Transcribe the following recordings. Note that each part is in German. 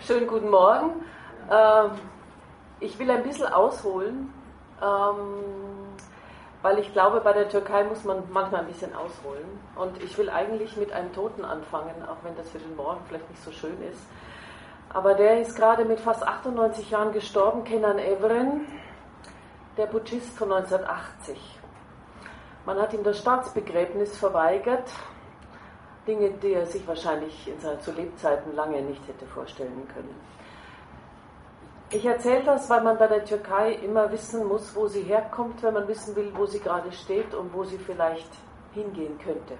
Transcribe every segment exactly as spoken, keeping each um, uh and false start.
Schönen guten Morgen. Ähm, ich will ein bisschen ausholen, ähm, weil ich glaube, bei der Türkei muss man manchmal ein bisschen ausholen. Und ich will eigentlich mit einem Toten anfangen, auch wenn das für den Morgen vielleicht nicht so schön ist. Aber der ist gerade mit fast achtundneunzig Jahren gestorben, Kenan Evren, der Putschist von neunzehnhundertachtzig. Man hat ihm das Staatsbegräbnis verweigert, Dinge, die er sich wahrscheinlich in seinen zu Lebzeiten lange nicht hätte vorstellen können. Ich erzähle das, weil man bei der Türkei immer wissen muss, wo sie herkommt, wenn man wissen will, wo sie gerade steht und wo sie vielleicht hingehen könnte.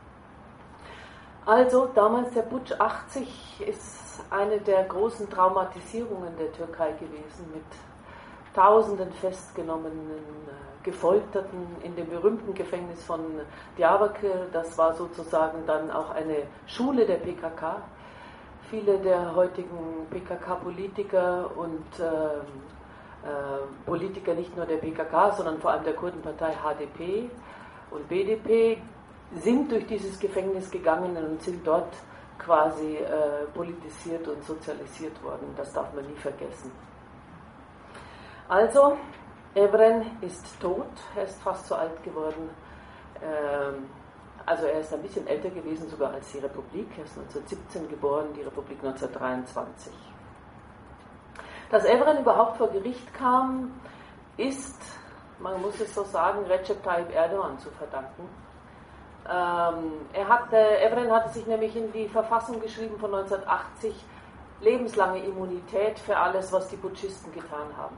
Also, damals der Putsch achtzig ist eine der großen Traumatisierungen der Türkei gewesen, mit Tausenden festgenommenen, Gefolterten in dem berühmten Gefängnis von Diyarbakır. Das war sozusagen dann auch eine Schule der P K K. Viele der heutigen P K K-Politiker und äh, äh, Politiker nicht nur der P K K, sondern vor allem der Kurdenpartei H D P und B D P sind durch dieses Gefängnis gegangen und sind dort quasi äh, politisiert und sozialisiert worden. Das darf man nie vergessen. Also, Evren ist tot, er ist fast so alt geworden. Ähm, also er ist ein bisschen älter gewesen sogar als die Republik. Er ist neunzehnhundertsiebzehn geboren, die Republik neunzehnhundertdreiundzwanzig. Dass Evren überhaupt vor Gericht kam, ist, man muss es so sagen, Recep Tayyip Erdogan zu verdanken. Ähm, er hatte, Evren hatte sich nämlich in die Verfassung geschrieben von neunzehnhundertachtzig, lebenslange Immunität für alles, was die Putschisten getan haben.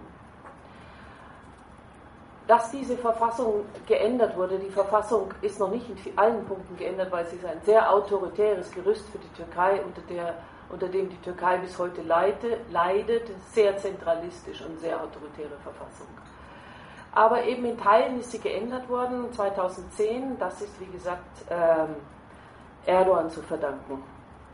Dass diese Verfassung geändert wurde, die Verfassung ist noch nicht in allen Punkten geändert, weil sie ist ein sehr autoritäres Gerüst für die Türkei, unter, der, unter dem die Türkei bis heute leide, leidet, sehr zentralistisch und sehr autoritäre Verfassung. Aber eben in Teilen ist sie geändert worden, zweitausendzehn, das ist wie gesagt ähm, Erdogan zu verdanken.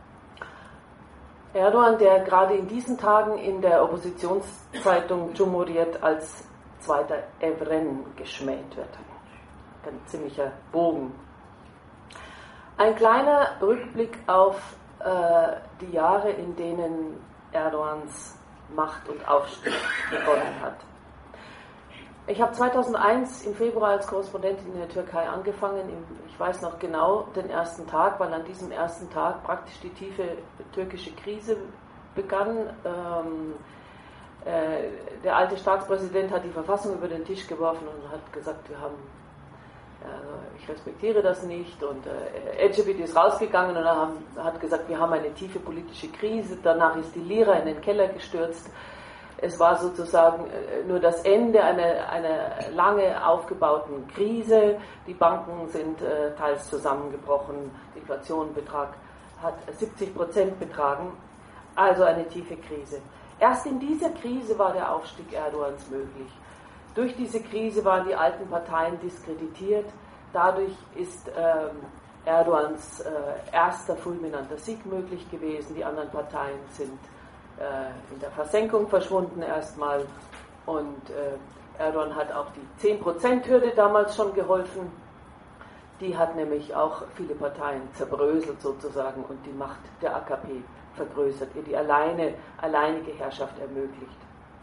Erdogan, der gerade in diesen Tagen in der Oppositionszeitung Cumhuriyet als zweiter Evren geschmäht wird. Ein ziemlicher Bogen. Ein kleiner Rückblick auf äh, die Jahre, in denen Erdogans Macht und Aufstieg begonnen hat. Ich habe zweitausendeins im Februar als Korrespondentin in der Türkei angefangen. Ich weiß noch genau den ersten Tag, weil an diesem ersten Tag praktisch die tiefe türkische Krise begann. Ähm, Der alte Staatspräsident hat die Verfassung über den Tisch geworfen und hat gesagt, wir haben, also ich respektiere das nicht. Und äh, Ecevit ist rausgegangen und haben, hat gesagt, wir haben eine tiefe politische Krise. Danach ist die Lira in den Keller gestürzt. Es war sozusagen nur das Ende einer, einer lange aufgebauten Krise. Die Banken sind äh, teils zusammengebrochen. Die Inflation betrag, hat siebzig Prozent betragen. Also eine tiefe Krise. Erst in dieser Krise war der Aufstieg Erdogans möglich. Durch diese Krise waren die alten Parteien diskreditiert. Dadurch ist ähm, Erdogans äh, erster fulminanter Sieg möglich gewesen. Die anderen Parteien sind äh, in der Versenkung verschwunden erstmal. Und äh, Erdogan hat auch die zehn Prozent Hürde damals schon geholfen. Die hat nämlich auch viele Parteien zerbröselt sozusagen und die Macht der A K P vergrößert, ihr die alleine, alleinige Herrschaft ermöglicht.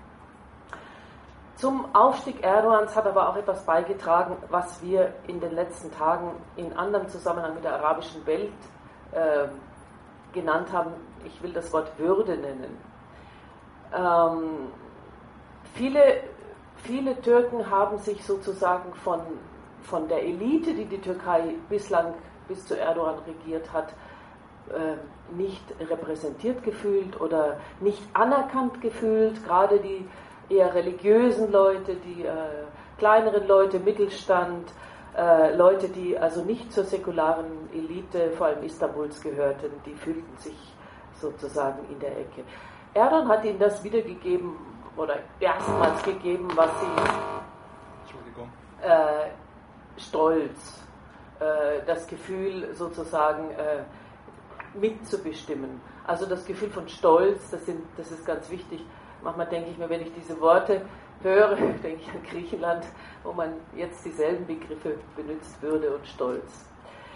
Zum Aufstieg Erdogans hat aber auch etwas beigetragen, was wir in den letzten Tagen in anderem Zusammenhang mit der arabischen Welt äh, genannt haben. Ich will das Wort Würde nennen. Ähm, viele, viele Türken haben sich sozusagen von, von der Elite, die die Türkei bislang bis zu Erdogan regiert hat, nicht repräsentiert gefühlt oder nicht anerkannt gefühlt, gerade die eher religiösen Leute, die äh, kleineren Leute, Mittelstand, äh, Leute, die also nicht zur säkularen Elite, vor allem Istanbuls, gehörten, die fühlten sich sozusagen in der Ecke. Erdogan hat ihnen das wiedergegeben oder erstmals gegeben, was sie Entschuldigung. Äh, Stolz, äh, das Gefühl sozusagen äh, mitzubestimmen. Also das Gefühl von Stolz, das, sind, das ist ganz wichtig. Manchmal denke ich mir, wenn ich diese Worte höre, denke ich an Griechenland, wo man jetzt dieselben Begriffe benutzt würde und Stolz.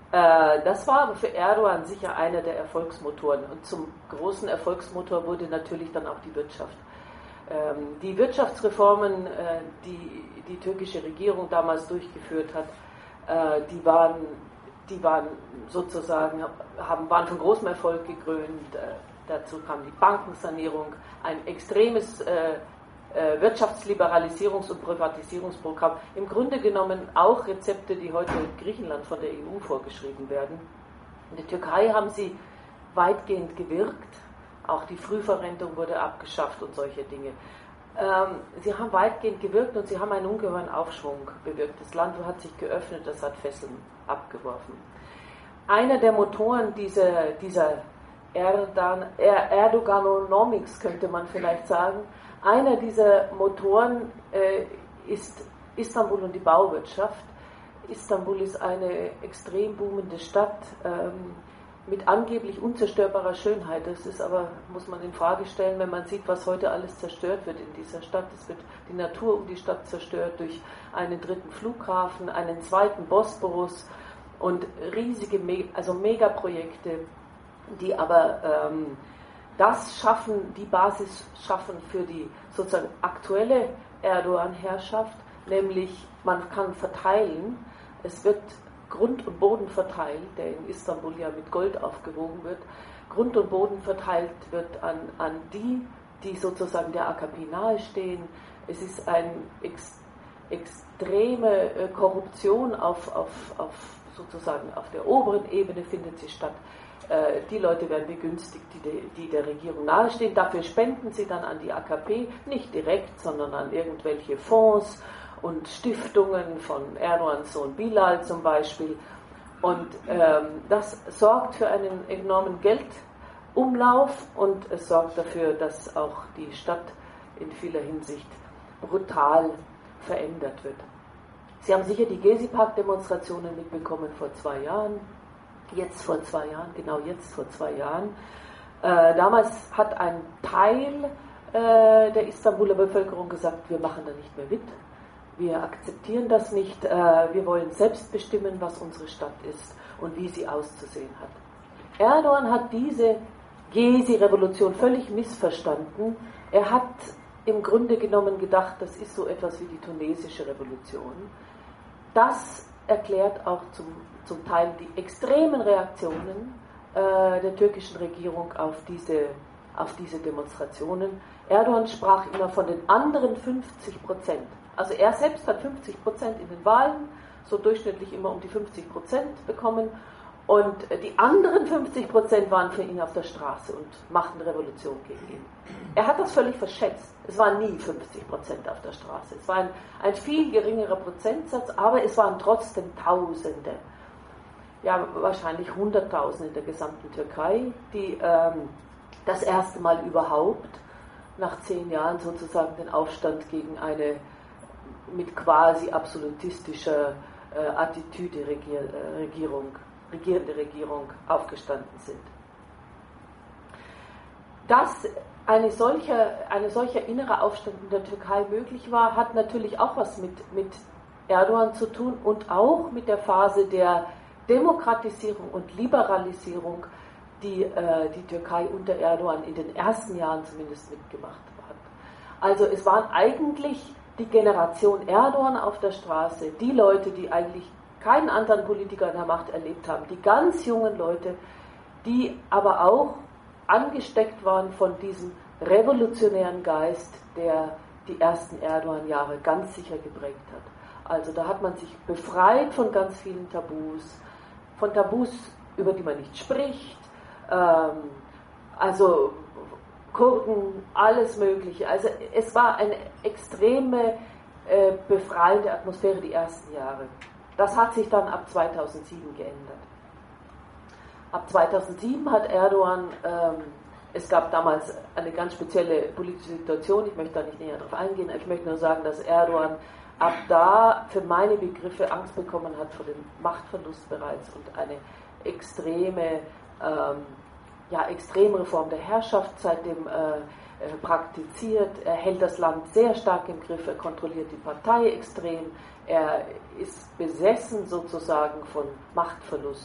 Äh, das war aber für Erdogan sicher einer der Erfolgsmotoren. Und zum großen Erfolgsmotor wurde natürlich dann auch die Wirtschaft. Ähm, die Wirtschaftsreformen, äh, die die türkische Regierung damals durchgeführt hat, äh, die waren, die waren sozusagen, haben, waren von großem Erfolg gekrönt. Äh, dazu kam die Bankensanierung, ein extremes äh, äh, Wirtschaftsliberalisierungs- und Privatisierungsprogramm. Im Grunde genommen auch Rezepte, die heute Griechenland von der E U vorgeschrieben werden. In der Türkei haben sie weitgehend gewirkt. Auch die Frühverrentung wurde abgeschafft und solche Dinge. Ähm, sie haben weitgehend gewirkt und sie haben einen ungeheuren Aufschwung bewirkt. Das Land hat sich geöffnet, das hat Fesseln abgeworfen. Einer der Motoren dieser, dieser Erdogan, Erdoganomics, könnte man vielleicht sagen, einer dieser Motoren äh, ist Istanbul und die Bauwirtschaft. Istanbul ist eine extrem boomende Stadt, ähm, mit angeblich unzerstörbarer Schönheit. Das ist aber, muss man in Frage stellen, wenn man sieht, was heute alles zerstört wird in dieser Stadt. Es wird die Natur um die Stadt zerstört durch einen dritten Flughafen, einen zweiten Bosporus und riesige, also Megaprojekte, die aber ähm, das schaffen, die Basis schaffen für die sozusagen aktuelle Erdogan-Herrschaft, nämlich man kann verteilen, es wird Grund und Boden verteilt, der in Istanbul ja mit Gold aufgewogen wird, Grund und Boden verteilt wird an, an die, die sozusagen der A K P nahestehen. Es ist eine ex, extreme äh, Korruption auf, auf, auf sozusagen auf der oberen Ebene findet sie statt. Äh, die Leute werden begünstigt, die, de, die der Regierung nahestehen. Dafür spenden sie dann an die A K P, nicht direkt, sondern an irgendwelche Fonds und Stiftungen von Erdogans Sohn Bilal zum Beispiel. Und ähm, das sorgt für einen enormen Geldumlauf und es sorgt dafür, dass auch die Stadt in vieler Hinsicht brutal verändert wird. Sie haben sicher die Gezi-Park-Demonstrationen mitbekommen vor zwei Jahren. Jetzt vor zwei Jahren, genau jetzt vor zwei Jahren. Äh, damals hat ein Teil äh, der Istanbuler Bevölkerung gesagt, wir machen da nicht mehr mit. Wir akzeptieren das nicht, wir wollen selbst bestimmen, was unsere Stadt ist und wie sie auszusehen hat. Erdogan hat diese Gezi-Revolution völlig missverstanden. Er hat im Grunde genommen gedacht, das ist so etwas wie die tunesische Revolution. Das erklärt auch zum, zum Teil die extremen Reaktionen äh, der türkischen Regierung auf diese, auf diese Demonstrationen. Erdogan sprach immer von den anderen fünfzig Prozent. Also er selbst hat fünfzig Prozent in den Wahlen, so durchschnittlich immer um die fünfzig Prozent bekommen. Und die anderen fünfzig Prozent waren für ihn auf der Straße und machten Revolution gegen ihn. Er hat das völlig verschätzt. Es waren nie fünfzig Prozent auf der Straße. Es war ein, ein viel geringerer Prozentsatz, aber es waren trotzdem Tausende. Ja, wahrscheinlich Hunderttausende in der gesamten Türkei, die ähm, das erste Mal überhaupt nach zehn Jahren sozusagen den Aufstand gegen eine mit quasi absolutistischer äh, Attitüde Regier, äh, Regierung, regierende Regierung aufgestanden sind. Dass eine solche, eine solcher innerer Aufstand in der Türkei möglich war, hat natürlich auch was mit, mit Erdogan zu tun und auch mit der Phase der Demokratisierung und Liberalisierung, die äh, die Türkei unter Erdogan in den ersten Jahren zumindest mitgemacht hat. Also es waren eigentlich die Generation Erdogan auf der Straße, die Leute, die eigentlich keinen anderen Politiker in der Macht erlebt haben, die ganz jungen Leute, die aber auch angesteckt waren von diesem revolutionären Geist, der die ersten Erdogan-Jahre ganz sicher geprägt hat. Also da hat man sich befreit von ganz vielen Tabus, von Tabus, über die man nicht spricht, ähm, also Kurden, alles Mögliche. Also es war eine extreme äh, befreiende Atmosphäre die ersten Jahre. Das hat sich dann ab zweitausendsieben geändert. Ab zweitausendsieben hat Erdogan, ähm, es gab damals eine ganz spezielle politische Situation, ich möchte da nicht näher darauf eingehen, ich möchte nur sagen, dass Erdogan ab da für meine Begriffe Angst bekommen hat vor dem Machtverlust bereits und eine extreme ähm, ja, Extremreform der Herrschaft seitdem äh, äh, praktiziert. Er hält das Land sehr stark im Griff, er kontrolliert die Partei extrem, er ist besessen sozusagen von Machtverlust.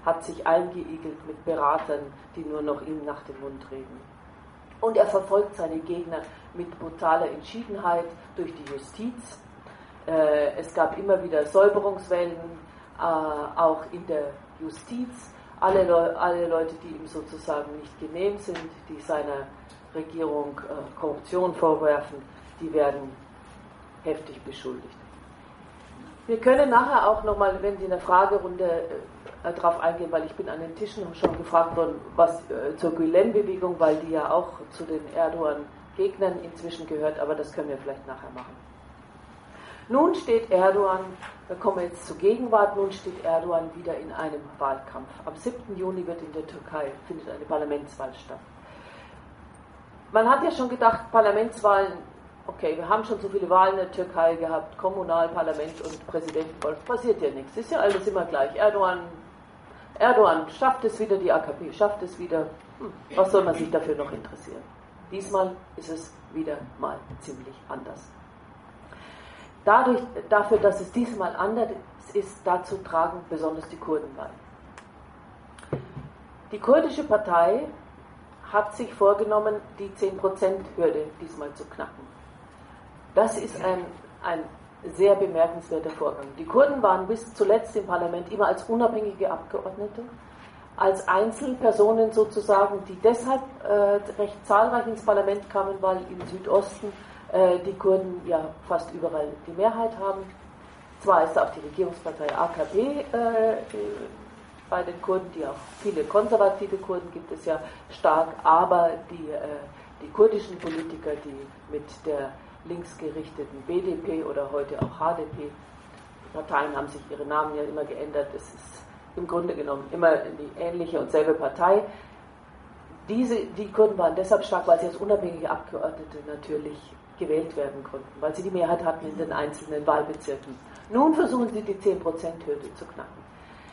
hat sich eingeigelt mit Beratern, die nur noch ihm nach dem Mund reden. Und er verfolgt seine Gegner mit brutaler Entschiedenheit durch die Justiz. Äh, es gab immer wieder Säuberungswellen, äh, auch in der Justiz. Alle, Le- alle Leute, die ihm sozusagen nicht genehm sind, die seiner Regierung äh, Korruption vorwerfen, die werden heftig beschuldigt. Wir können nachher auch nochmal, wenn Sie in der Fragerunde äh, darauf eingehen, weil ich bin an den Tischen schon gefragt worden, was äh, zur Gülen-Bewegung, weil die ja auch zu den Erdogan-Gegnern inzwischen gehört, aber das können wir vielleicht nachher machen. Nun steht Erdogan, da kommen wir jetzt zur Gegenwart, nun steht Erdogan wieder in einem Wahlkampf. Am siebten Juni wird in der Türkei, findet eine Parlamentswahl statt. Man hat ja schon gedacht, Parlamentswahlen, okay, wir haben schon so viele Wahlen in der Türkei gehabt, Kommunal, Parlament und Präsidentenwahl, passiert ja nichts, ist ja alles immer gleich. Erdogan, Erdogan schafft es wieder, die A K P schafft es wieder, hm, was soll man sich dafür noch interessieren? Diesmal ist es wieder mal ziemlich anders. Dadurch, dafür, dass es diesmal anders ist, dazu tragen besonders die Kurden bei. Die kurdische Partei hat sich vorgenommen, die zehn Prozent Hürde diesmal zu knacken. Das ist ein, ein sehr bemerkenswerter Vorgang. Die Kurden waren bis zuletzt im Parlament immer als unabhängige Abgeordnete, als Einzelpersonen sozusagen, die deshalb äh, recht zahlreich ins Parlament kamen, weil im Südosten die Kurden ja fast überall die Mehrheit haben. Zwar ist auch die Regierungspartei A K P äh, bei den Kurden, die auch viele konservative Kurden gibt es ja stark, aber die, äh, die kurdischen Politiker, die mit der linksgerichteten B D P oder heute auch H D P, die Parteien haben sich ihre Namen ja immer geändert, es ist im Grunde genommen immer die ähnliche und selbe Partei. Diese, die Kurden waren deshalb stark, weil sie als unabhängige Abgeordnete natürlich gewählt werden konnten, weil sie die Mehrheit hatten in den einzelnen Wahlbezirken. Nun versuchen sie die zehn Prozent Hürde zu knacken.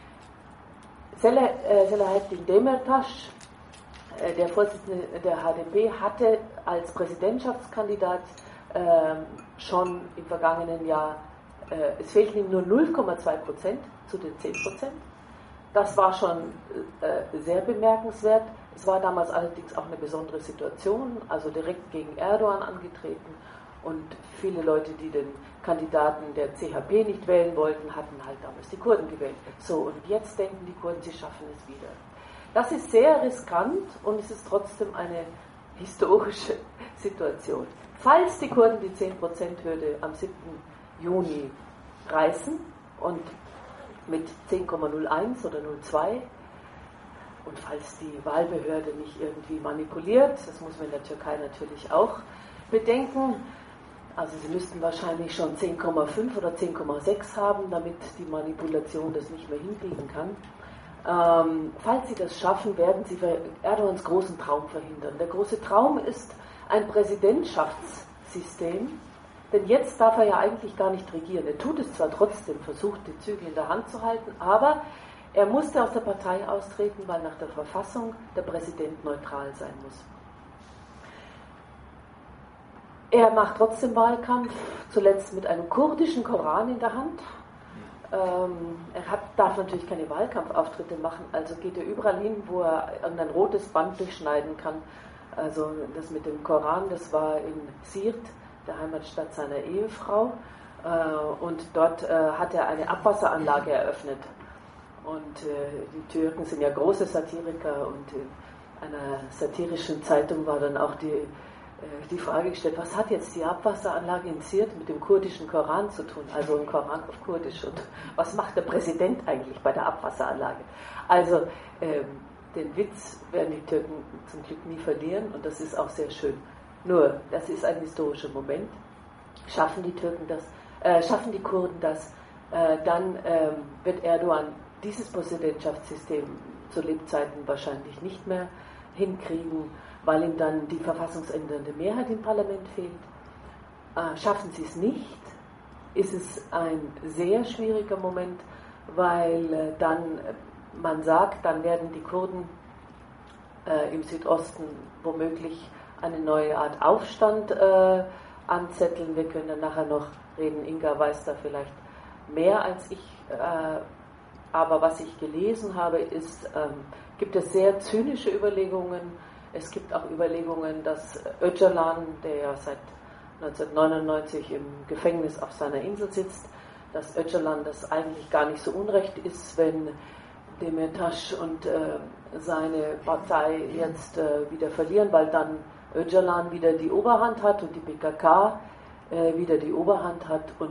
Selahattin Demirtas, äh, der Vorsitzende der H D P, hatte als Präsidentschaftskandidat äh, schon im vergangenen Jahr, äh, es fehlten ihm nur null Komma zwei Prozent zu den zehn Prozent. Das war schon äh, sehr bemerkenswert. Es war damals allerdings auch eine besondere Situation, also direkt gegen Erdogan angetreten und viele Leute, die den Kandidaten der C H P nicht wählen wollten, hatten halt damals die Kurden gewählt. So, und jetzt denken die Kurden, sie schaffen es wieder. Das ist sehr riskant und es ist trotzdem eine historische Situation. Falls die Kurden die zehn Prozent Hürde am siebten Juni reißen und mit zehn Komma null eins oder null Komma zwei, und falls die Wahlbehörde nicht irgendwie manipuliert, das muss man in der Türkei natürlich auch bedenken, also sie müssten wahrscheinlich schon zehn Komma fünf oder zehn Komma sechs haben, damit die Manipulation das nicht mehr hinkriegen kann. Ähm, falls sie das schaffen, werden sie Erdogans großen Traum verhindern. Der große Traum ist ein Präsidentschaftssystem, denn jetzt darf er ja eigentlich gar nicht regieren. Er tut es zwar trotzdem, versucht die Zügel in der Hand zu halten, aber er musste aus der Partei austreten, weil nach der Verfassung der Präsident neutral sein muss. Er macht trotzdem Wahlkampf, zuletzt mit einem kurdischen Koran in der Hand. Ähm, er hat, darf natürlich keine Wahlkampfauftritte machen, also geht er überall hin, wo er irgendein rotes Band durchschneiden kann. Also das mit dem Koran, das war in Siirt, der Heimatstadt seiner Ehefrau. Äh, und dort äh, hat er eine Abwasseranlage eröffnet. Und äh, die Türken sind ja große Satiriker und in einer satirischen Zeitung war dann auch die, äh, die Frage gestellt, was hat jetzt die Abwasseranlage in Siirt mit dem kurdischen Koran zu tun? Also ein Koran auf Kurdisch. Und was macht der Präsident eigentlich bei der Abwasseranlage? Also ähm, den Witz werden die Türken zum Glück nie verlieren und das ist auch sehr schön. Nur, das ist ein historischer Moment. Schaffen die Türken das, äh, schaffen die Kurden das, äh, dann ähm, wird Erdogan dieses Präsidentschaftssystem zu Lebzeiten wahrscheinlich nicht mehr hinkriegen, weil ihm dann die verfassungsändernde Mehrheit im Parlament fehlt. Äh, schaffen sie es nicht, ist es ein sehr schwieriger Moment, weil äh, dann äh, man sagt, dann werden die Kurden äh, im Südosten womöglich eine neue Art Aufstand äh, anzetteln. Wir können dann nachher noch reden, Inga weiß da vielleicht mehr als ich. Äh, aber was ich gelesen habe, ist, ähm, gibt es sehr zynische Überlegungen. Es gibt auch Überlegungen, dass Öcalan, der ja seit neunzehnhundertneunundneunzig im Gefängnis auf seiner Insel sitzt, dass Öcalan das eigentlich gar nicht so unrecht ist, wenn Demirtas und äh, seine Partei jetzt äh, wieder verlieren, weil dann Öcalan wieder die Oberhand hat und die P K K äh, wieder die Oberhand hat. Und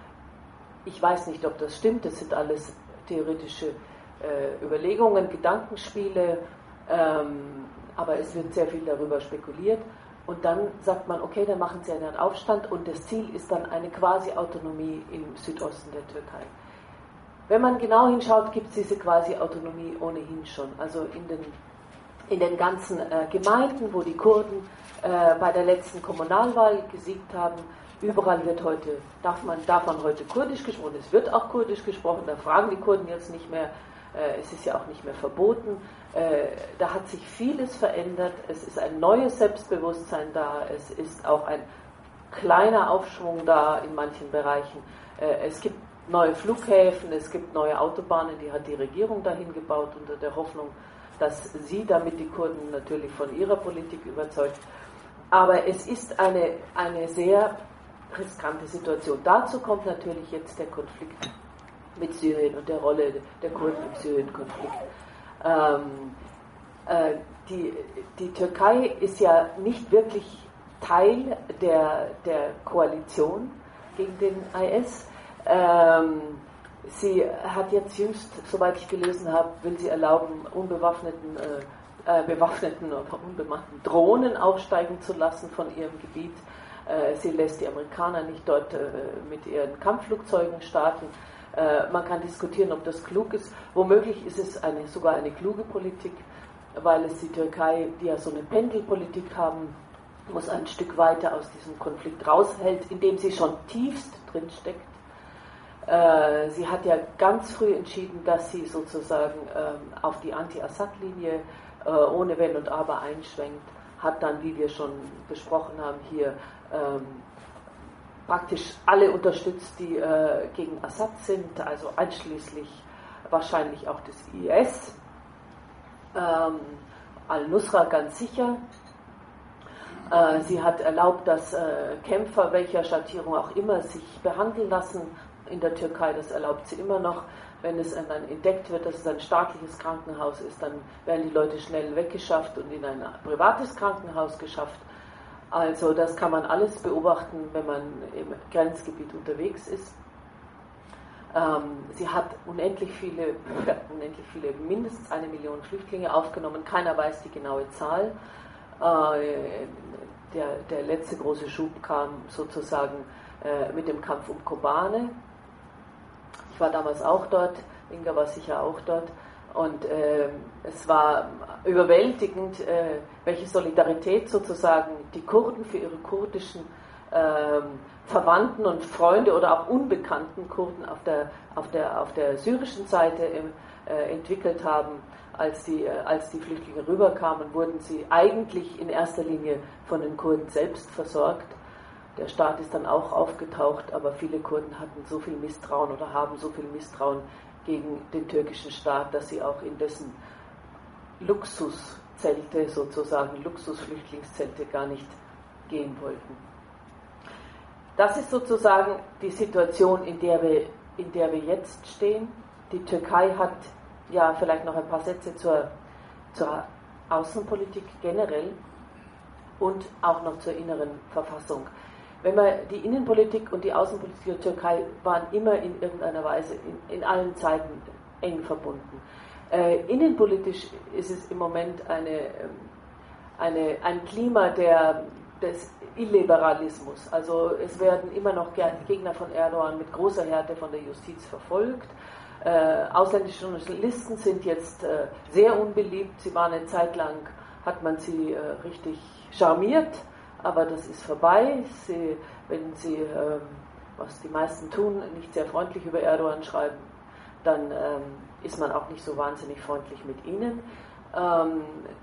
ich weiß nicht, ob das stimmt, das sind alles theoretische äh, Überlegungen, Gedankenspiele, ähm, aber es wird sehr viel darüber spekuliert. Und dann sagt man, okay, dann machen sie einen Aufstand und das Ziel ist dann eine Quasi-Autonomie im Südosten der Türkei. Wenn man genau hinschaut, gibt es diese Quasi-Autonomie ohnehin schon. Also in den, in den ganzen äh, Gemeinden, wo die Kurden äh, bei der letzten Kommunalwahl gesiegt haben, überall wird heute, darf man, darf man heute Kurdisch gesprochen, es wird auch Kurdisch gesprochen, da fragen die Kurden jetzt nicht mehr, äh, es ist ja auch nicht mehr verboten. Äh, da hat sich vieles verändert, es ist ein neues Selbstbewusstsein da, es ist auch ein kleiner Aufschwung da in manchen Bereichen. Äh, es gibt neue Flughäfen, es gibt neue Autobahnen, die hat die Regierung dahin gebaut, unter der Hoffnung, dass sie damit die Kurden natürlich von ihrer Politik überzeugt. Aber es ist eine, eine sehr riskante Situation. Dazu kommt natürlich jetzt der Konflikt mit Syrien und der Rolle der Kurden im Syrien-Konflikt. Ähm, äh, die, die Türkei ist ja nicht wirklich Teil der, der Koalition gegen den I S. Ähm, sie hat jetzt jüngst, soweit ich gelesen habe, will sie erlauben, unbewaffneten, äh, äh, bewaffneten oder unbemannten Drohnen aufsteigen zu lassen von ihrem Gebiet. Äh, sie lässt die Amerikaner nicht dort äh, mit ihren Kampfflugzeugen starten. Äh, man kann diskutieren, ob das klug ist. Womöglich ist es eine, sogar eine kluge Politik, weil es die Türkei, die ja so eine Pendelpolitik haben muss, ein Stück weiter aus diesem Konflikt raushält, in dem sie schon tiefst drinsteckt. Äh, sie hat ja ganz früh entschieden, dass sie sozusagen ähm, auf die Anti-Assad-Linie äh, ohne Wenn und Aber einschwenkt, hat dann, wie wir schon besprochen haben, hier ähm, praktisch alle unterstützt, die äh, gegen Assad sind, also einschließlich wahrscheinlich auch des I S, ähm, Al-Nusra ganz sicher. Äh, sie hat erlaubt, dass äh, Kämpfer welcher Schattierung auch immer sich behandeln lassen in der Türkei, das erlaubt sie immer noch. Wenn es dann entdeckt wird, dass es ein staatliches Krankenhaus ist, dann werden die Leute schnell weggeschafft und in ein privates Krankenhaus geschafft. Also das kann man alles beobachten, wenn man im Grenzgebiet unterwegs ist. Ähm, sie hat unendlich viele, ja, unendlich viele, mindestens eine Million Flüchtlinge aufgenommen. Keiner weiß die genaue Zahl. Äh, der, der letzte große Schub kam sozusagen äh, mit dem Kampf um Kobane. Ich war damals auch dort, Inga war sicher auch dort. Und äh, es war überwältigend, äh, welche Solidarität sozusagen die Kurden für ihre kurdischen äh, Verwandten und Freunde oder auch unbekannten Kurden auf der, auf der, auf der syrischen Seite äh, entwickelt haben. Als die, äh, als die Flüchtlinge rüberkamen, wurden sie eigentlich in erster Linie von den Kurden selbst versorgt. Der Staat ist dann auch aufgetaucht, aber viele Kurden hatten so viel Misstrauen oder haben so viel Misstrauen gegen den türkischen Staat, dass sie auch in dessen Luxuszelte, sozusagen Luxusflüchtlingszelte, gar nicht gehen wollten. Das ist sozusagen die Situation, in der wir, in der wir jetzt stehen. Die Türkei hat, ja, vielleicht noch ein paar Sätze zur, zur Außenpolitik generell und auch noch zur inneren Verfassung. Wenn man die Innenpolitik und die Außenpolitik der Türkei waren immer in irgendeiner Weise in, in allen Zeiten eng verbunden. Äh, innenpolitisch ist es im Moment eine, eine, ein Klima der, des Illiberalismus. Also es werden immer noch Gegner von Erdogan mit großer Härte von der Justiz verfolgt. Äh, ausländische Journalisten sind jetzt äh, sehr unbeliebt. Sie waren eine Zeit lang, hat man sie äh, richtig charmiert. Aber das ist vorbei. Sie, wenn Sie, ähm, was die meisten tun, nicht sehr freundlich über Erdogan schreiben, dann ähm, ist man auch nicht so wahnsinnig freundlich mit ihnen. Ähm,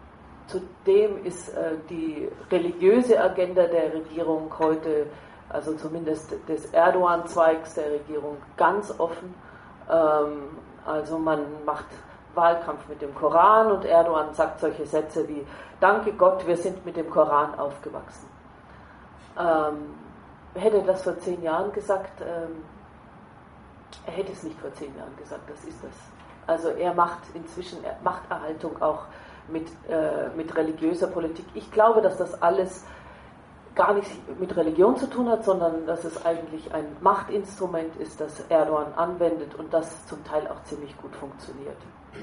zudem ist äh, die religiöse Agenda der Regierung heute, also zumindest des Erdogan-Zweigs der Regierung, ganz offen. Ähm, Also man macht Wahlkampf mit dem Koran und Erdogan sagt solche Sätze wie: Danke Gott, wir sind mit dem Koran aufgewachsen. Ähm, hätte er das vor zehn Jahren gesagt, ähm, er hätte es nicht vor zehn Jahren gesagt, das ist das. Also er macht inzwischen Machterhaltung auch mit, äh, mit religiöser Politik. Ich glaube, dass das alles gar nichts mit Religion zu tun hat, sondern dass es eigentlich ein Machtinstrument ist, das Erdogan anwendet und das zum Teil auch ziemlich gut funktioniert.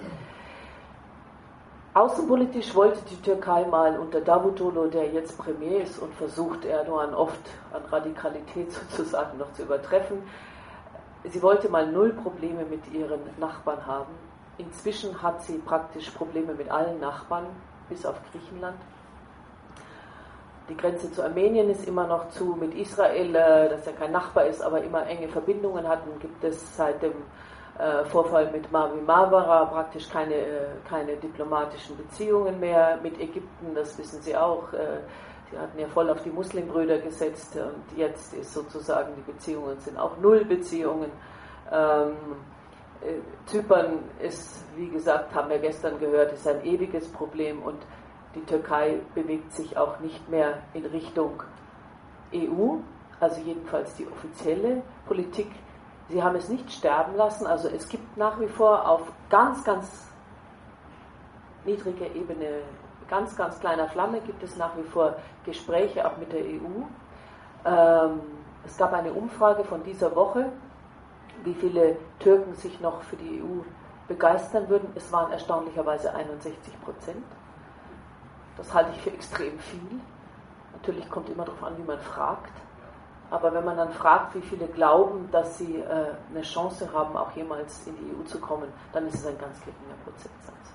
Außenpolitisch wollte die Türkei mal unter Davutoglu, der jetzt Premier ist und versucht, Erdogan oft an Radikalität sozusagen noch zu übertreffen, sie wollte mal null Probleme mit ihren Nachbarn haben. Inzwischen hat sie praktisch Probleme mit allen Nachbarn, bis auf Griechenland. Die Grenze zu Armenien ist immer noch zu, mit Israel, das ja kein Nachbar ist, aber immer enge Verbindungen hat. Und gibt es seit dem äh, Vorfall mit Mavi Marmara praktisch keine, äh, keine diplomatischen Beziehungen mehr mit Ägypten, das wissen Sie auch. Äh, sie hatten ja voll auf die Muslimbrüder gesetzt und jetzt ist sozusagen, die Beziehungen sind auch Nullbeziehungen. Ähm, äh, Zypern ist, wie gesagt, haben wir gestern gehört, ist ein ewiges Problem und die Türkei bewegt sich auch nicht mehr in Richtung E U, also jedenfalls die offizielle Politik. Sie haben es nicht sterben lassen, also es gibt nach wie vor auf ganz, ganz niedriger Ebene, ganz, ganz kleiner Flamme, gibt es nach wie vor Gespräche auch mit der E U. Ähm, es gab eine Umfrage von dieser Woche, wie viele Türken sich noch für die E U begeistern würden. Es waren erstaunlicherweise einundsechzig Prozent. Das halte ich für extrem viel. Natürlich kommt immer darauf an, wie man fragt. Aber wenn man dann fragt, wie viele glauben, dass sie äh, eine Chance haben, auch jemals in die E U zu kommen, dann ist es ein ganz geringer Prozentsatz.